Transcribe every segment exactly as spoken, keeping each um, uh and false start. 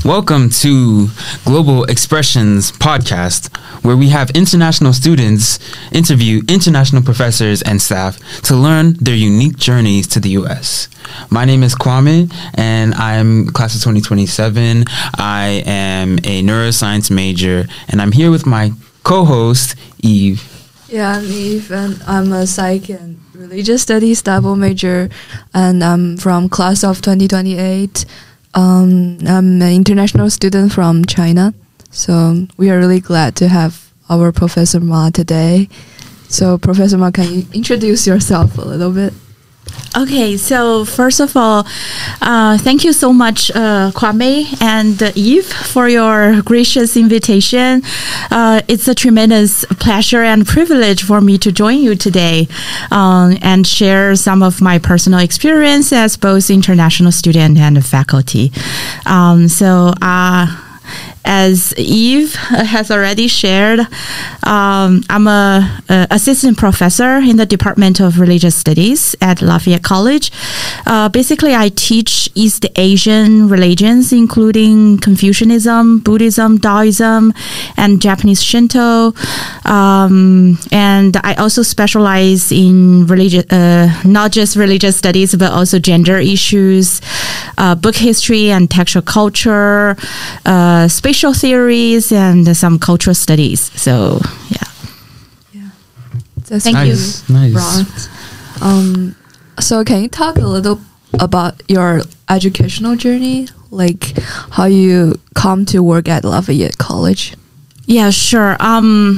Welcome to Global Expressions podcast, where we have international students interview international professors and staff to learn their unique journeys to the U S. My name is Kwame, and I'm class of twenty twenty-seven. I am a neuroscience major, and I'm here with my co-host, Eve. Yeah, I'm Eve, and I'm a psych and religious studies double major, and I'm from class of twenty twenty-eight. Um, I'm an international student from China, so we are really glad to have our Professor Ma today. So, Professor Ma, can you introduce yourself a little bit? Okay, so first of all, uh, thank you so much, uh, Kwame and uh, Eve, for your gracious invitation. Uh, it's a tremendous pleasure and privilege for me to join you today um, and share some of my personal experience as both international student and faculty. Um, so, uh, as Eve has already shared, um, I'm a, a assistant professor in the Department of Religious Studies at Lafayette College. Uh, basically, I teach East Asian religions, including Confucianism, Buddhism, Taoism, and Japanese Shinto. Um, and I also specialize in religious, uh, not just religious studies, but also gender issues, uh, book history and textual culture, uh, spatial theories, and some cultural studies. So, yeah. Yeah. That's Thank nice, you. Nice. Right. Um, so can you talk a little about your educational journey? Like how you come to work at Lafayette College? Yeah, sure. Um,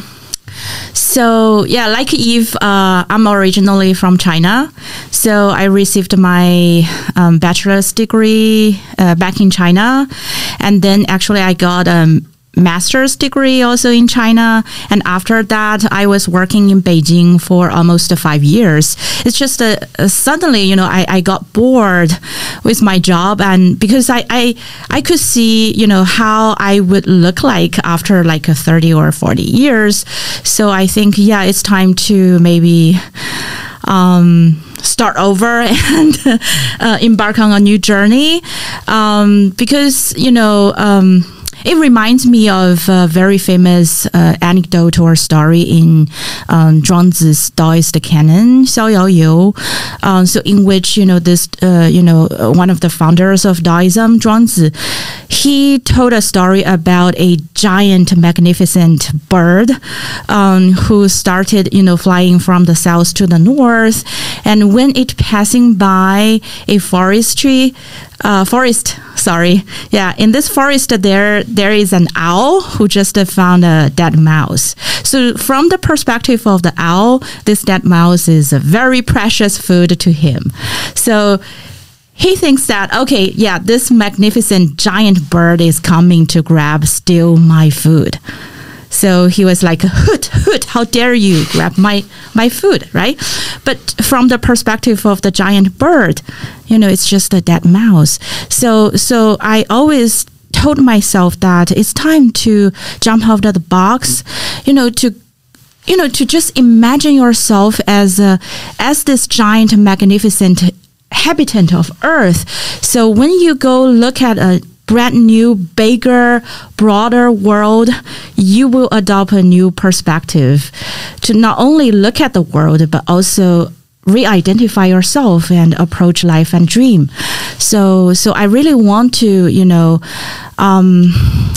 so, yeah, like Eve, uh, I'm originally from China. So I received my um, bachelor's degree uh, back in China. And then actually I got a master's degree also in China. And after that, I was working in Beijing for almost five years. It's just uh, uh, suddenly, you know, I, I got bored with my job, and because I, I I could see, you know, how I would look like after like a thirty or forty years. So I think, yeah, it's time to maybe um, start over and uh, embark on a new journey, um, because, you know, um, it reminds me of a very famous uh, anecdote or story in um, Zhuangzi's Taoist canon, Xiao Yao You. Um, so, in which, you know, this, uh, you know, uh, one of the founders of Taoism, Zhuangzi, he told a story about a giant, magnificent bird um, who started, you know, flying from the south to the north, and when it passing by a forestry, uh, forest. Sorry. Yeah. In this forest, there there is an owl who just uh, found a dead mouse. So from the perspective of the owl, this dead mouse is a very precious food to him. So he thinks that, okay, yeah, this magnificent giant bird is coming to grab, steal my food. So he was like, hoot, hoot, how dare you grab my, my food, right? But from the perspective of the giant bird, you know, it's just a dead mouse. So, so I always told myself that it's time to jump out of the box, you know, to you know, to just imagine yourself as a, as this giant, magnificent habitant of Earth. So when you go look at a brand new, bigger, broader world, you will adopt a new perspective to not only look at the world, but also re-identify yourself and approach life and dream. So, so I really want to, you know, um,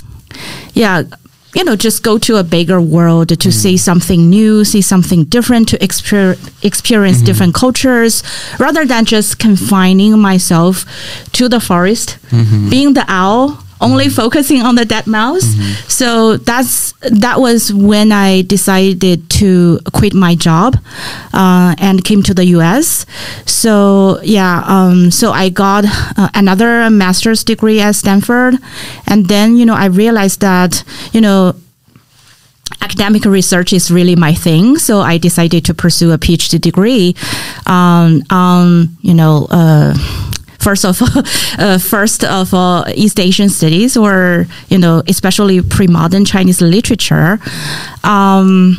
yeah, you know, just go to a bigger world to mm. see something new, see something different, to exper- experience mm-hmm. different cultures, rather than just confining myself to the forest, mm-hmm. being the owl, only mm-hmm. focusing on the dead mouse. Mm-hmm. So that's that was when I decided to quit my job uh, and came to the U S. So yeah, um, so I got uh, another master's degree at Stanford, and then you know I realized that you know. academic research is really my thing, so I decided to pursue a PhD degree um, on, you know, uh, first of all, uh, first of all, East Asian studies, or you know, especially pre-modern Chinese literature. Um,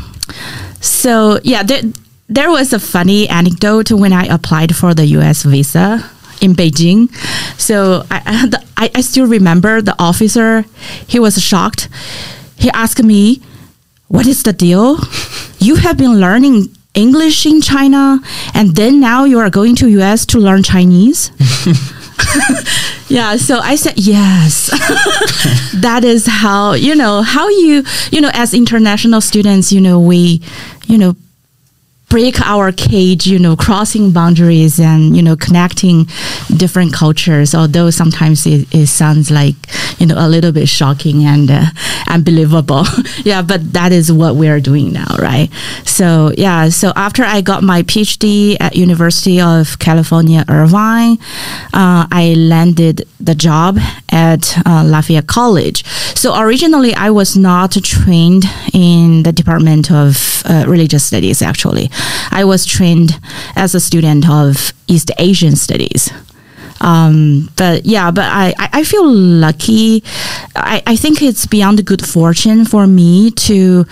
so yeah, there, there was a funny anecdote when I applied for the U S visa. in Beijing. So I, I, the, I, I still remember the officer. He was shocked. He asked me, "What is the deal? You have been learning English in China, and then now you are going to U S to learn Chinese?" Yeah, so I said yes. That is how, you know, how you, you know, as international students, you know, we, you know, break our cage, you know, crossing boundaries and, you know, connecting different cultures, although sometimes it, it sounds like, you know, a little bit shocking and uh, unbelievable. Yeah, but that is what we are doing now, right? So, yeah, so after I got my PhD at University of California, Irvine, uh, I landed the job at uh, Lafayette College. So originally, I was not trained in the Department of uh, Religious Studies, actually. I was trained as a student of East Asian Studies. Um, but yeah, but I, I feel lucky. I, I think it's beyond good fortune for me to,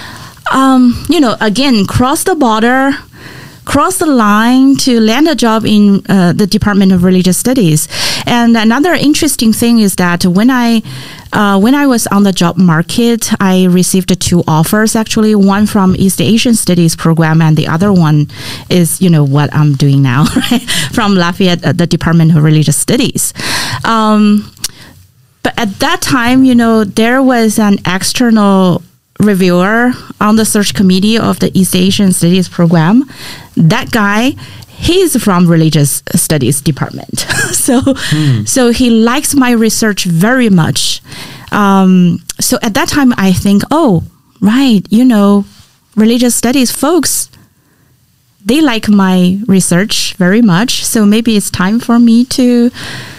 um, you know, again, cross the border, cross the line to land a job in uh, the Department of Religious Studies. And another interesting thing is that when I uh, when I was on the job market, I received two offers, actually, one from East Asian Studies program, and the other one is, you know, what I'm doing now, right? From Lafayette, uh, the Department of Religious Studies. Um, but at that time, you know, there was an external reviewer on the search committee of the East Asian Studies program. That guy, he's from Religious Studies department. so, mm. so he likes my research very much. Um, so at that time, I think, oh, right, you know, Religious Studies folks, they like my research very much. So maybe it's time for me to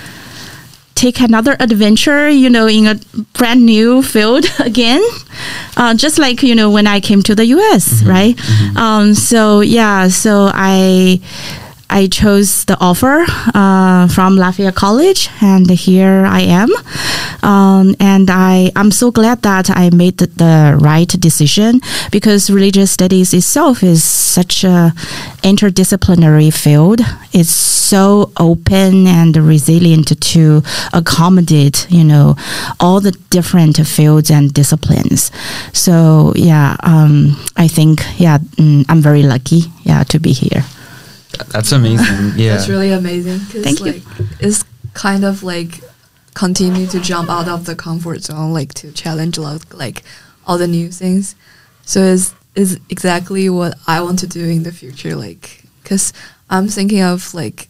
take another adventure, you know, in a brand new field again, uh, just like, you know, when I came to the U S, mm-hmm. right? Mm-hmm. Um, so, yeah, so I I chose the offer uh, from Lafayette College, and here I am. Um, and I, I'm so glad that I made the, the right decision, because religious studies itself is such a interdisciplinary field. It's so open and resilient to accommodate, you know, all the different fields and disciplines. So, yeah, um, I think, yeah, mm, I'm very lucky, yeah, to be here. That's amazing. Yeah, that's really amazing. Thank like, you. It's kind of like continue to jump out of the comfort zone, like to challenge like, like all the new things. So it's is exactly what I want to do in the future. Like, because I'm thinking of like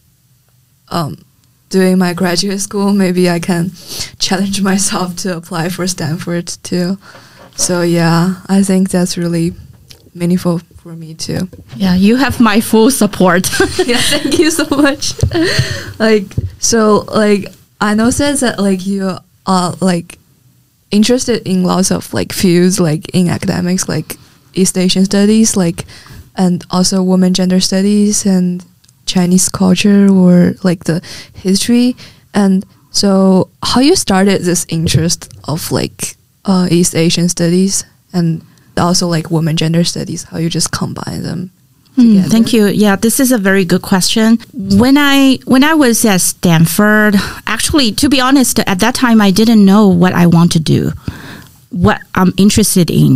um doing my graduate school. Maybe I can challenge myself to apply for Stanford too. So yeah, I think that's really meaningful for me too. Yeah, you have my full support. Yeah, thank you so much. Like, so like I noticed that like you are like interested in lots of like fields, like in academics, like East Asian studies, like, and also women gender studies and Chinese culture, or like the history. And so how you started this interest of like uh, East Asian studies and also like women gender studies, how you just combine them together? Mm, thank you. Yeah, this is a very good question. When I when I was at Stanford, actually, to be honest, at that time I didn't know what I want to do, what I'm interested in.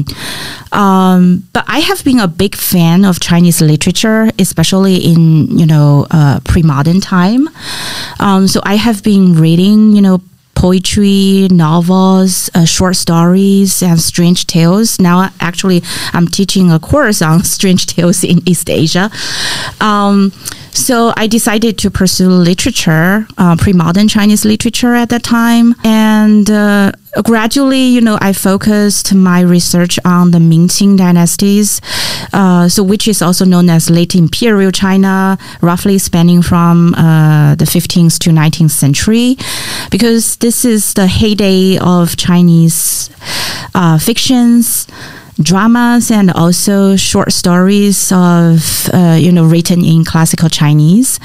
Um, but I have been a big fan of Chinese literature, especially in, you know, uh, pre-modern time. Um, so I have been reading, you know, poetry, novels, uh, short stories, and strange tales. Now, actually, I'm teaching a course on strange tales in East Asia. Um, so I decided to pursue literature, uh, pre-modern Chinese literature at that time. And uh, gradually, you know, I focused my research on the Ming-Qing dynasties, uh, so which is also known as late imperial China, roughly spanning from uh, the fifteenth to nineteenth century, because this is the heyday of Chinese uh, fictions, dramas, and also short stories of uh, you know written in classical Chinese.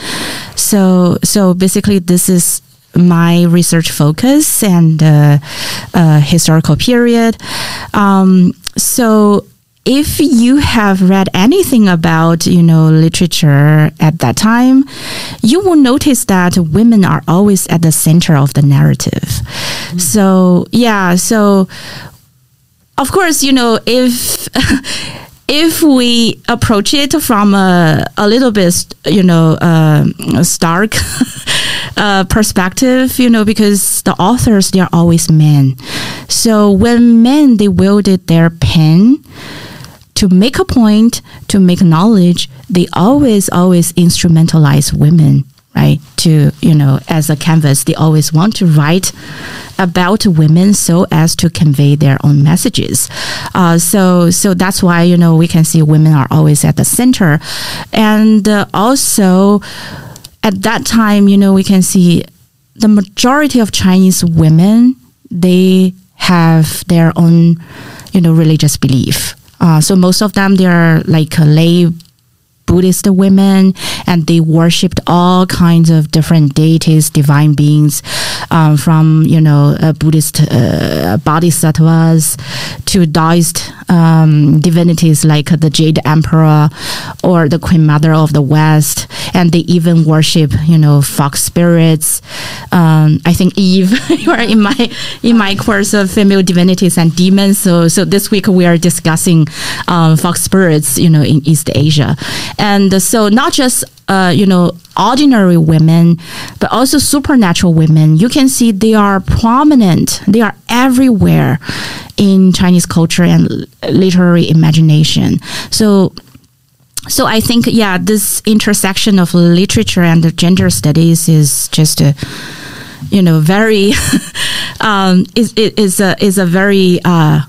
So so basically, this is my research focus and uh, uh, historical period. Um, so if you have read anything about, you know, literature at that time, you will notice that women are always at the center of the narrative. Mm-hmm. So, yeah, so of course, you know, if if we approach it from a, a little bit, you know, uh, stark uh, perspective, you know, because the authors, they are always men. So when men, they wielded their pen to make a point, to make knowledge, they always, always instrumentalize women, right? To, you know, as a canvas, they always want to write about women so as to convey their own messages. Uh, so, so that's why, you know, we can see women are always at the center. And uh, also, at that time, you know, we can see the majority of Chinese women, they have their own, you know, religious belief. Uh, so most of them, they are like uh, lay Buddhist women, and they worshipped all kinds of different deities, divine beings, um, from, you know, uh, Buddhist uh, bodhisattvas to Taoist um, divinities like the Jade Emperor or the Queen Mother of the West. And they even worship, you know, fox spirits. Um, I think Eve, you are in my in my course of female divinities and demons. So so this week we are discussing um, fox spirits, you know, in East Asia. And so not just, uh, you know, ordinary women, but also supernatural women. You can see they are prominent. They are everywhere in Chinese culture and literary imagination. So So I think, yeah, this intersection of literature and the gender studies is just a, you know, very, um, is, is a, is a very, uh,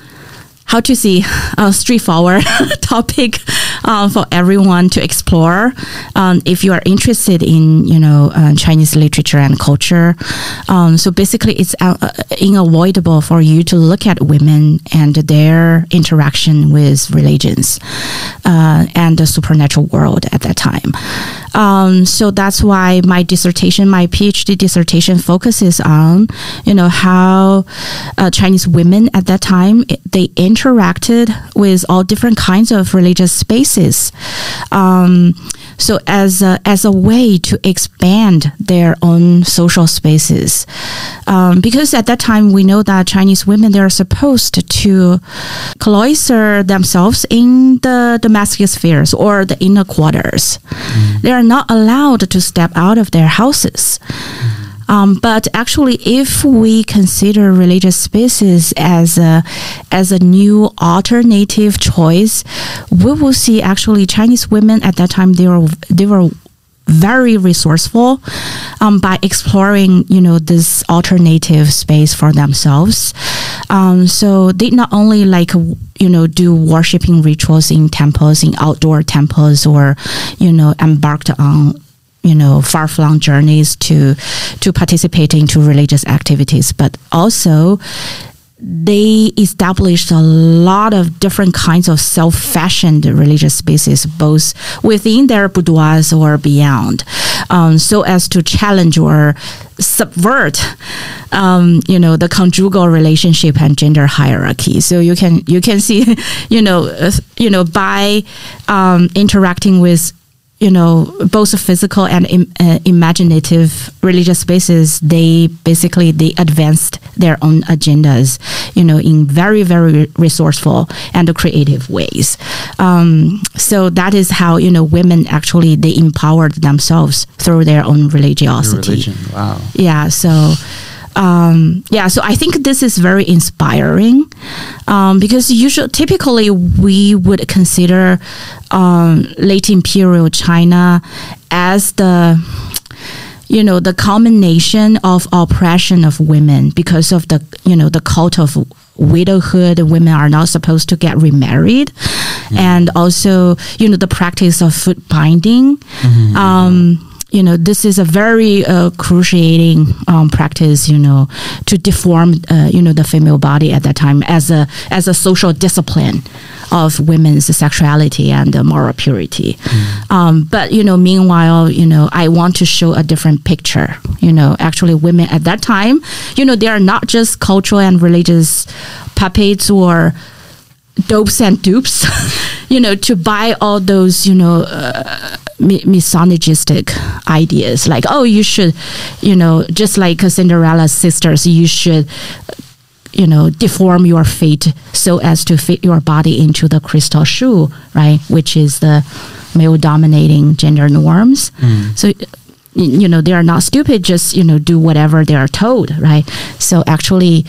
how to say, uh, straightforward topic uh, for everyone to explore. Um, if you are interested in, you know, uh, Chinese literature and culture. Um, so basically it's uh, unavoidable for you to look at women and their interaction with religions uh, and the supernatural world at that time. Um, so that's why my dissertation, my PhD dissertation focuses on, you know, how uh, Chinese women at that time, they interacted with all different kinds of religious spaces. Um, so as a, as a way to expand their own social spaces. Um, because at that time, we know that Chinese women, they are supposed to cloister themselves in the domestic spheres or the inner quarters. Mm. They are not allowed to step out of their houses. Mm. Um, but actually, if we consider religious spaces as a as a new alternative choice, we will see actually Chinese women at that time, they were they were very resourceful um, by exploring, you know, this alternative space for themselves. Um, so they not only like, you know, do worshiping rituals in temples, in outdoor temples, or, you know, embarked on, you know, far-flung journeys to to participate into religious activities, but also they established a lot of different kinds of self-fashioned religious spaces, both within their boudoirs or beyond, um, so as to challenge or subvert, um, you know, the conjugal relationship and gender hierarchy. So you can you can see, you know, uh, you know, by um, interacting with, you know, both physical and im- uh, imaginative religious spaces, they basically, they advanced their own agendas, you know, in very, very resourceful and creative ways. Um, so that is how, you know, women actually, they empowered themselves through their own religiosity. Religion. Wow. Yeah. So, Um, yeah, so I think this is very inspiring um, because usually, typically, we would consider um, late imperial China as the, you know, the culmination of oppression of women because of the, you know, the cult of widowhood. Women are not supposed to get remarried, mm-hmm. and also, you know, the practice of foot binding. Mm-hmm. Um, You know, this is a very uh, cruciating um, practice, you know, to deform, uh, you know, the female body at that time as a as a social discipline of women's sexuality and uh, moral purity. Mm. Um, but, you know, meanwhile, you know, I want to show a different picture. You know, actually women at that time, you know, they are not just cultural and religious puppets or dopes and dupes, you know, to buy all those, you know, uh, mi- misogynistic ideas like, oh, you should, you know, just like Cinderella's sisters, you should, you know, deform your feet so as to fit your body into the crystal shoe, right? Which is the male dominating gender norms. Mm. So, you know, they are not stupid, just, you know, do whatever they are told, right? So actually,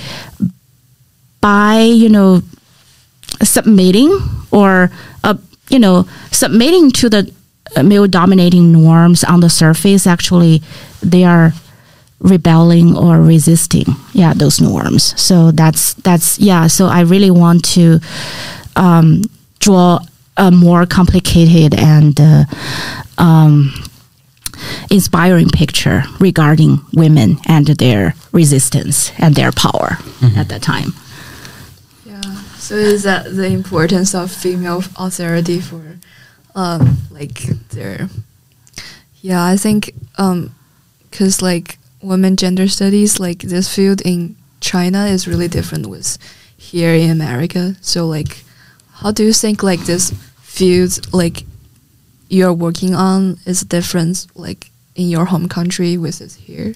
by, you know, submitting or, uh, you know, submitting to the male dominating norms on the surface, actually, they are rebelling or resisting, yeah, those norms. So that's, that's, yeah, so I really want to um, draw a more complicated and uh, um, inspiring picture regarding women and their resistance and their power mm-hmm. at that time. Yeah, so is that the importance of female authority for, um, like, their, yeah, I think, um, because, like, women gender studies, like, this field in China is really different with here in America. So, like, how do you think, like, this field, like, you're working on is different, like, in your home country with it here?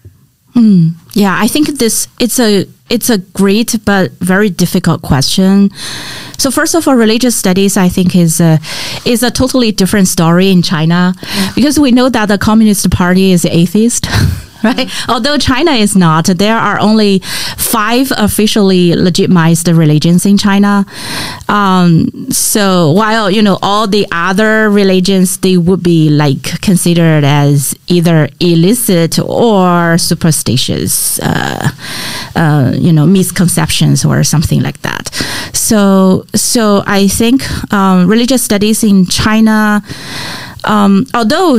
Mm, yeah, I think this it's a it's a great but very difficult question. So first of all, religious studies, I think, is a, is a totally different story in China, yeah. because we know that the Communist Party is atheist. Right? Mm. Although China is not, there are only five officially legitimized religions in China. Um, so while, you know, all the other religions, they would be like considered as either illicit or superstitious, uh, uh, you know, misconceptions or something like that. So, so I think um, religious studies in China, Um, although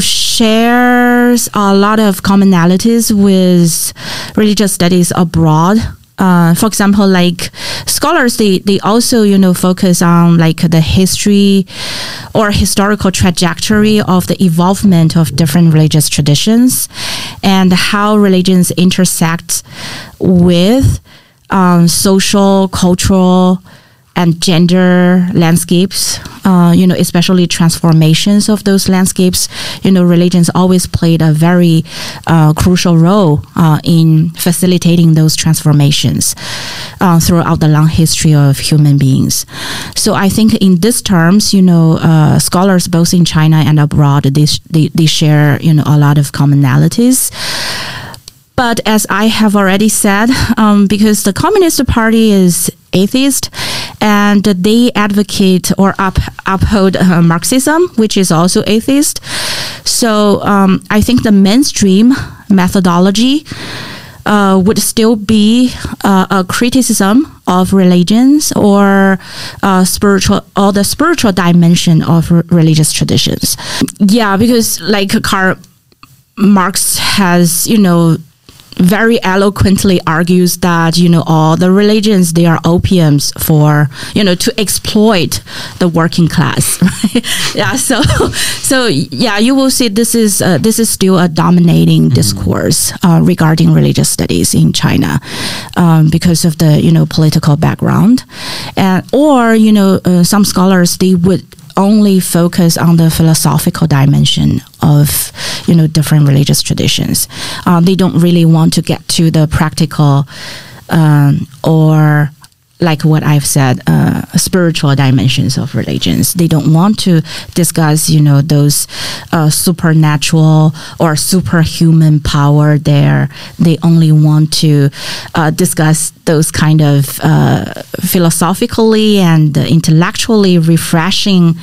shares a lot of commonalities with religious studies abroad, uh, for example, like scholars, they, they also, you know, focus on like the history or historical trajectory of the evolvement of different religious traditions and how religions intersect with um, social, cultural, and gender landscapes, uh, you know, especially transformations of those landscapes. You know, religions always played a very uh, crucial role uh, in facilitating those transformations uh, throughout the long history of human beings. So I think in these terms, you know, uh, scholars both in China and abroad, they, they, they share, you know, a lot of commonalities. But as I have already said, um, because the Communist Party is atheist and they advocate or up, uphold uh, Marxism, which is also atheist. So um, I think the mainstream methodology uh, would still be uh, a criticism of religions or uh, spiritual or the spiritual dimension of r- religious traditions. Yeah, because like Karl Marx has, you know, very eloquently argues that, you know, all the religions, they are opiums for, you know, to exploit the working class, right? Yeah, so, so yeah, you will see this is, uh, this is still a dominating mm-hmm. discourse uh, regarding religious studies in China um, because of the, you know, political background. And, or, you know, uh, some scholars, they would only focus on the philosophical dimension of, you know, different religious traditions. Uh, they don't really want to get to the practical um, or, like what I've said, uh, spiritual dimensions of religions. They don't want to discuss, you know, those uh, supernatural or superhuman power there. They only want to uh, discuss those kind of uh, philosophically and intellectually refreshing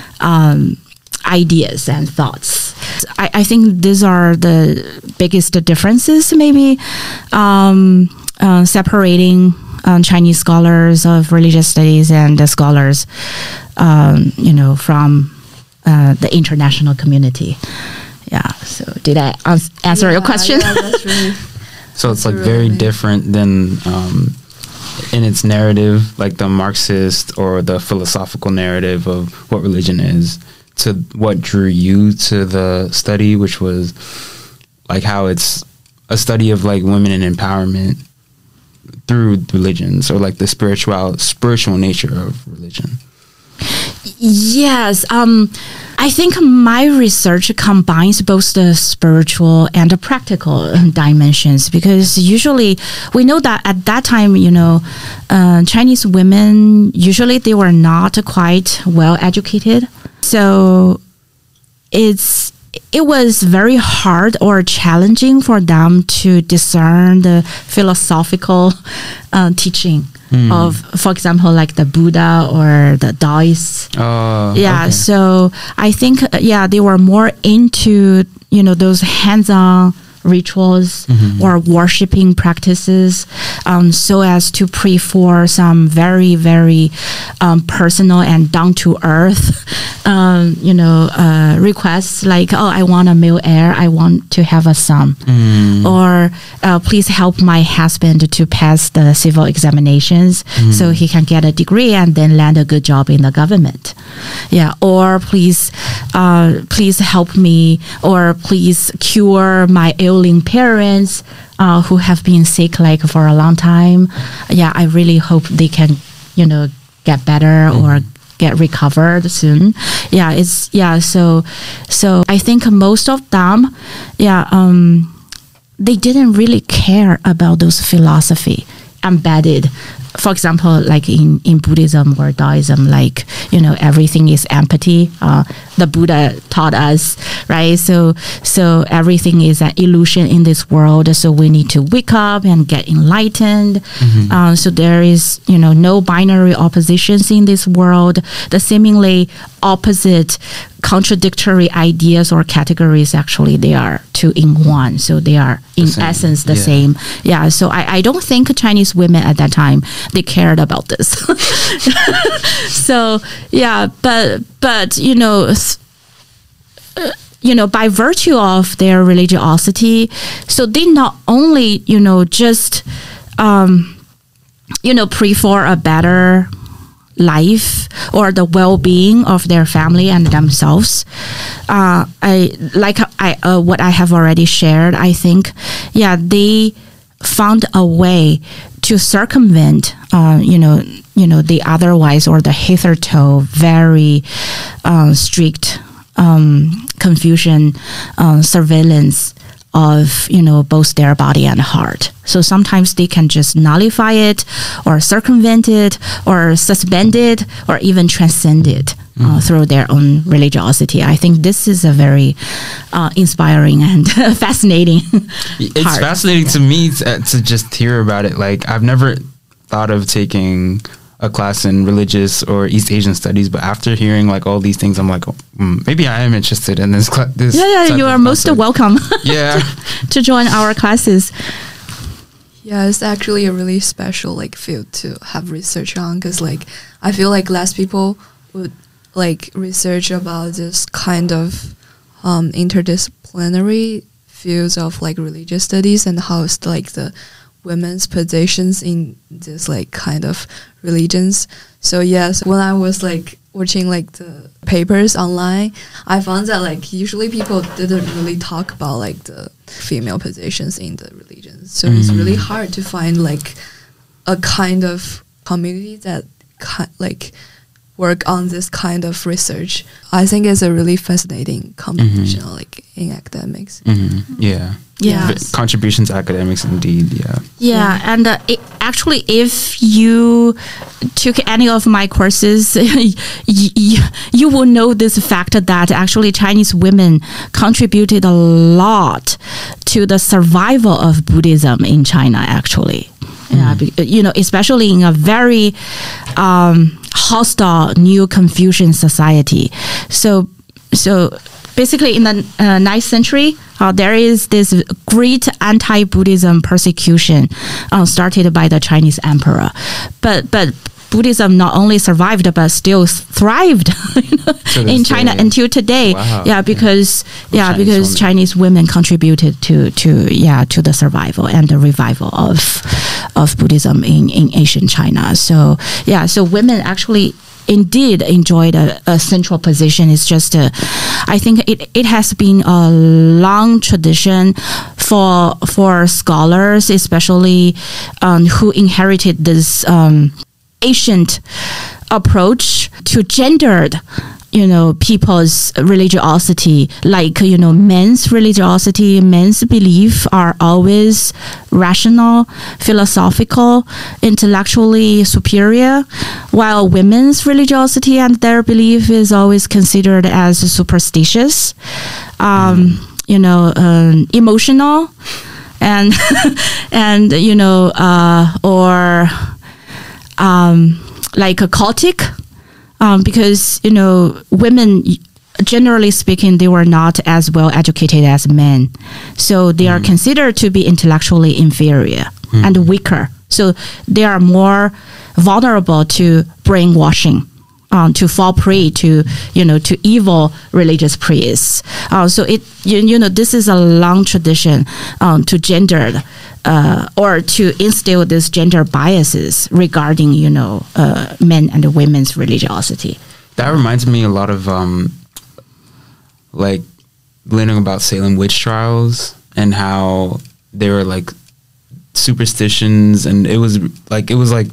um, ideas and thoughts. I, I think these are the biggest differences, maybe, um, uh, separating Um, Chinese scholars of religious studies and the scholars, um, you know, from uh, the international community. Yeah. So, did I ans- answer yeah, your question? Yeah, that's really, so it's like really very different than um, in its narrative, like the Marxist or the philosophical narrative of what religion is, to what drew you to the study, which was like how it's a study of like women and empowerment through religions, or like the spiritual spiritual nature of religion? Yes, um, I think my research combines both the spiritual and the practical dimensions, because usually we know that at that time, you know, uh, Chinese women, usually they were not quite well educated. So it's it was very hard or challenging for them to discern the philosophical uh, teaching mm. of, for example, like the Buddha or the Taoists. Oh, yeah. okay. So I think, uh, yeah, they were more into, you know, those hands-on rituals mm-hmm. or worshipping practices, um, so as to pray for some very, very um, personal and down-to-earth, um, you know, uh, requests like, oh, I want a male heir, I want to have a son, mm. or uh, please help my husband to pass the civil examinations mm. so he can get a degree and then land a good job in the government. Yeah, or please, uh, please help me, or please cure my ailing parents uh, who have been sick like for a long time. Yeah, I really hope they can, you know, get better mm. or get recovered soon. Yeah, it's yeah. So, so I think most of them, yeah, um, they didn't really care about those philosophy embedded. For example, like in, in Buddhism or Taoism, like, you know, everything is empty. Uh, the Buddha taught us, right? So, so everything is an illusion in this world. So we need to wake up and get enlightened. Mm-hmm. Uh, so there is, you know, no binary oppositions in this world. The seemingly opposite, contradictory ideas or categories, actually, they are two in one. So they are in essence the yeah. same. Yeah. So I, I don't think Chinese women at that time, they cared about this. So yeah, but but you know, uh, you know, by virtue of their religiosity, so they not only, you know, just um, you know, pray for a better life or the well-being of their family and themselves. Uh, I like I uh, what I have already shared. I think, yeah, they found a way to circumvent, uh, you know, you know, the otherwise or the hitherto very uh, strict um, Confucian uh, surveillance of, you know, both their body and heart. So sometimes they can just nullify it or circumvent it or suspend it or even transcend it uh, mm. through their own religiosity. I think this is a very uh, inspiring and fascinating It's part. fascinating yeah. to me to, to just hear about it. Like, I've never thought of taking a class in religious or East Asian studies, but after hearing like all these things, I'm like, oh, mm, maybe I am interested in this. Cl- this yeah, yeah, you are most concept. welcome. Yeah, to, to join our classes. Yeah, it's actually a really special like field to have research on, because like I feel like less people would like research about this kind of um, interdisciplinary fields of like religious studies and how it's like the women's positions in this like kind of religions. So yes, when I was like watching like the papers online, I found that like usually people didn't really talk about like the female positions in the religions. So mm. it's really hard to find like a kind of community that ki- like work on this kind of research. I think it's a really fascinating competition mm-hmm. like in academics. Mm-hmm. Yeah. Yeah. Contributions to academics, indeed. Yeah. Yeah, and uh, it, actually, if you took any of my courses, y- y- you will know this fact that actually Chinese women contributed a lot to the survival of Buddhism in China. Actually, mm. yeah, be, you know, especially in a very um, hostile Neo Confucian society. So, so. Basically, in the uh, ninth century, uh, there is this great anti-Buddhism persecution uh, started by the Chinese emperor. But but Buddhism not only survived, but still thrived you know, in China day. until today. Wow. Yeah, because yeah, Chinese because women. Chinese women contributed to to yeah to the survival and the revival of of Buddhism in, in Asian China. So yeah, so women actually indeed enjoyed a, a central position. It's just, a, I think it, it has been a long tradition for for scholars, especially um, who inherited this um, ancient approach to gendered, you know, people's religiosity, like, you know, men's religiosity, men's belief are always rational, philosophical, intellectually superior, while women's religiosity and their belief is always considered as superstitious, um, mm. you know, um, emotional, and, and, you know, uh, or um, like a cultic. Um, because, you know, women, generally speaking, they were not as well educated as men. So they mm. are considered to be intellectually inferior mm. and weaker. So they are more vulnerable to brainwashing, um, to fall prey to, you know, to evil religious priests. Uh, so it, you, you know, this is a long tradition um, to gendered Uh, or to instill these gender biases regarding, you know, uh, men and women's religiosity. That reminds me a lot of, um, like, learning about Salem witch trials and how they were, like, superstitions, and it was, like, it was, like,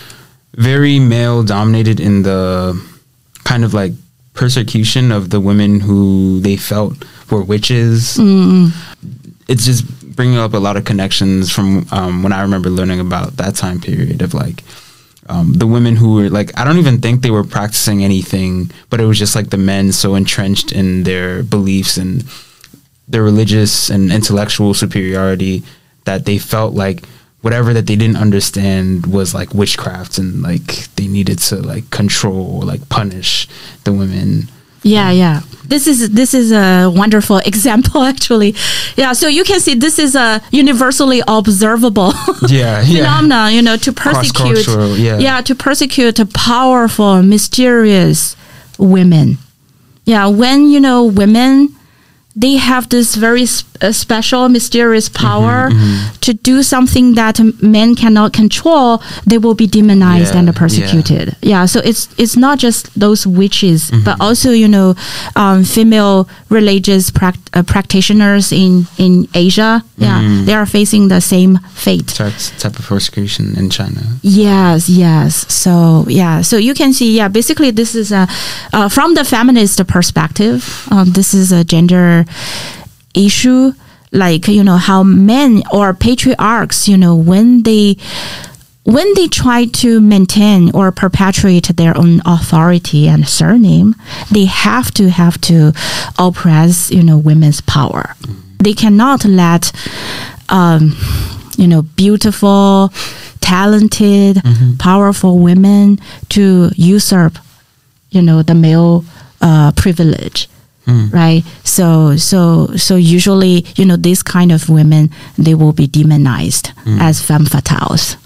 very male-dominated in the kind of, like, persecution of the women who they felt were witches. Mm. It's just bringing up a lot of connections from um, when I remember learning about that time period of like um, the women who were like, I don't even think they were practicing anything, but it was just like the men so entrenched in their beliefs and their religious and intellectual superiority that they felt like whatever that they didn't understand was like witchcraft, and like they needed to like control or like punish the women. Yeah, yeah. This is this is a wonderful example, actually. Yeah, so you can see this is a universally observable yeah, phenomenon. Yeah. You know, to persecute, yeah. yeah, to persecute powerful, mysterious women. Yeah, when you know women, they have this very sp- uh, special, mysterious power mm-hmm, mm-hmm. to do something that men cannot control. They will be demonized yeah, and persecuted. Yeah. yeah, so it's it's not just those witches, mm-hmm. but also, you know, um, female religious pract- uh, practitioners in, in Asia. Yeah, mm. they are facing the same fate. Type, type of persecution in China. Yes, yes. So, yeah, so you can see, yeah, basically this is a, uh, from the feminist perspective, um, this is a gender issue, like, you know, how men or patriarchs, you know, when they when they try to maintain or perpetuate their own authority and surname, they have to have to oppress, you know, women's power. Mm-hmm. They cannot let um, you know, beautiful, talented, mm-hmm. powerful women to usurp, you know, the male uh, privilege. Mm. Right. So, so, so usually, you know, these kind of women, they will be demonized mm. as femme fatales.